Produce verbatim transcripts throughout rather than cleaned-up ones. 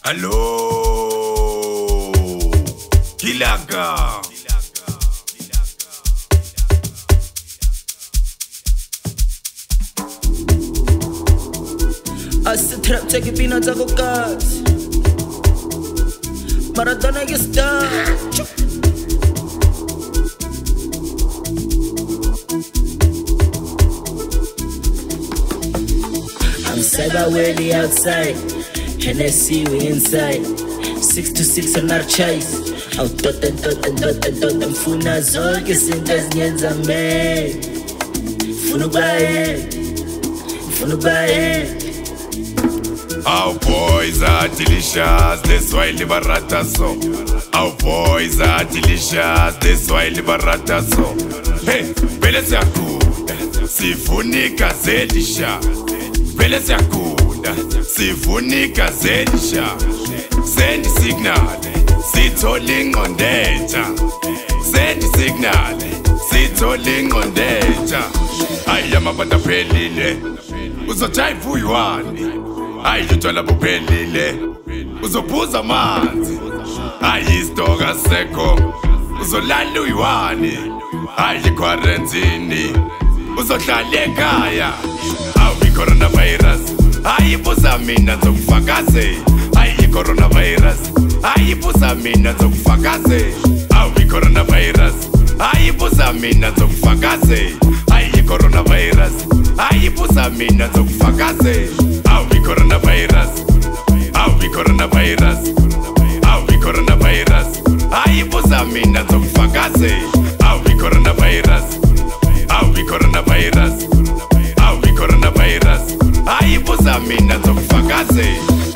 Hello, Kilaka. Asitrap take peanuts ako gas. Maradona que está. I'm cyber really outside. Hennessy we inside. Six to six on our chase. Out tot and tot and tot and tot and funa zonke sintas nyenza me. Funu bae. Funu bae. Our boys are delicious, that's why liberata so. Our boys are delicious, that's why liberata so. Hey, vele siyakuda, sifunika zedisha. Vele siyakuda, sifunika zedisha. Send signal, sitholing on data. Send signal, sitholing on data. Ayama batapelile, uzotaifu yuani. Ayithola buphelile uzophuza amanzi ayistoka sekho uzolala uyiwani ayi quarantine uzohlala ekhaya awu coronavirus ayibuza mina ngizokufakaze ayi coronavirus ayibuza mina ngizokufakaze awu coronavirus ayibuza mina ngizokufakaze ayi coronavirus ayibuza mina ngizokufakaze I'll be coronavirus. I'll be coronavirus. I'll be coronavirus. I was a mina to fagaze. I'll be coronavirus. I'll be coronavirus. I'll be coronavirus. I was a mina to fagaze.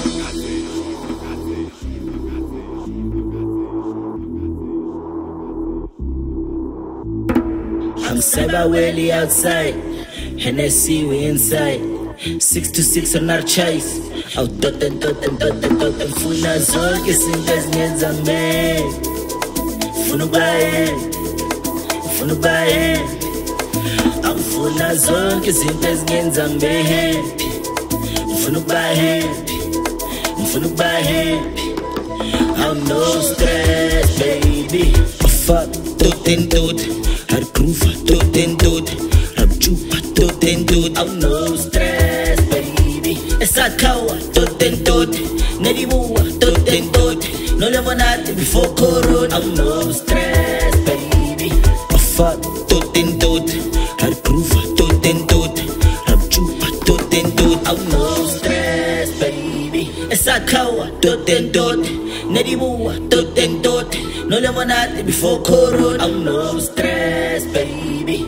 I'm cyber really outside. Hennessy we inside. Six to six on our chase. Out tot and tot and tot and tot and funa zonke sintas nyenza me. Funu bae, funu bae. I'm funa zonke sintas nyenza me. Funu bae, funu bae. I'm no stress, baby. Fuck tot and tot, her proof tot and tot, her chupa tot and tot. I'm no stress, baby. Esakawa tot and tot, Nedibuwa tot and tot. No lemonade before corona. I'm no stress, baby. Fuck tot and tot, her proof tot and tot, her chupa tot and tot. I'm no stress, baby. Esakawa tot and tot, Nedibuwa tot and tot. No lemonade before corona. I'm no stress, baby.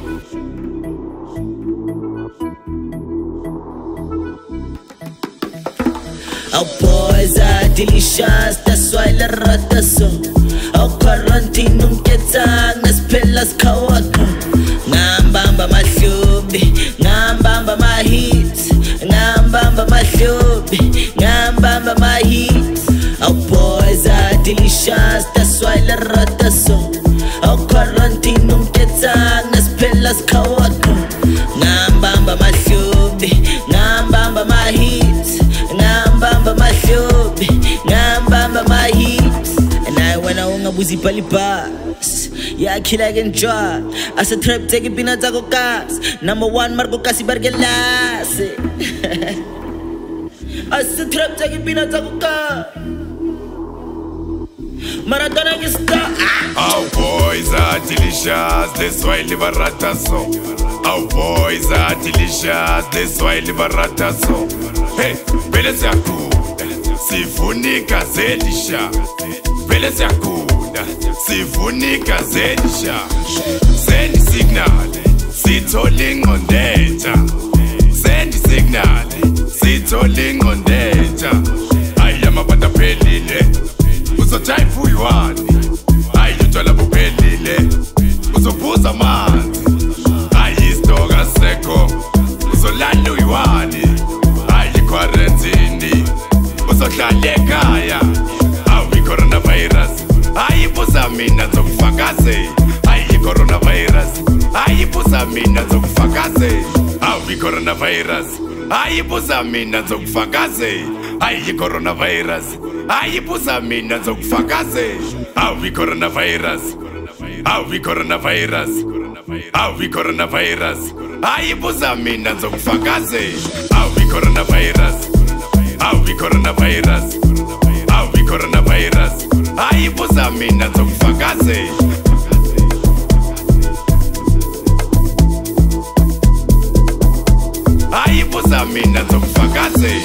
Our boys are delicious, that's why the rata so. Our quarantine um ketang nas pelas kawaka. Ngambamba mahlubi, ngambamba my hits, ngambamba mahlubi, ngambamba my hits. Our boys are delicious, that's why the rata so. Our quarantine um ketang nas pelas kawaka. Ngambamba mahlubi, ngambamba my hits. Ngambamba mahlubi, ngambamba my hits. And I wanna unga buzi palipas. Yeah, kill again try. As a trap take it peanuts ako gas. Number one marco kasi bargelas. As a trap take it peanuts ako gas. Maradona que está. Our boys are delicious, that's why liberata so. Our boys are delicious, that's why liberata so. Hey, vele siyakuda, sifunika zedisha. Vele siyakuda, sifunika zedisha. Send signal, sitholing on data. Send signal, sitholing on data. Ayama batapelile, uzotaifu yuani. Ayithola buphelile, uzophuza amanzi. Ayistoka sekho, uzolala uyiwani. Quarantine, uzohlala ekhaya. Awu coronavirus, ayibuza mina ngizokufakaze. Ayi coronavirus, ayibuza mina ngizokufakaze. Awu coronavirus, ayibuza mina ngizokufakaze. Ayi coronavirus, ayibuza mina zokufakaze awu coronavirus awu coronavirus awu coronavirus ayibuza mina zokufakaze awu coronavirus awu coronavirus awu coronavirus ayibuza mina zokufakaze ayibuza mina zokufakaze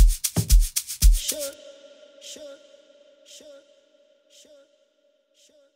Sure, sure, sure, sure, sure.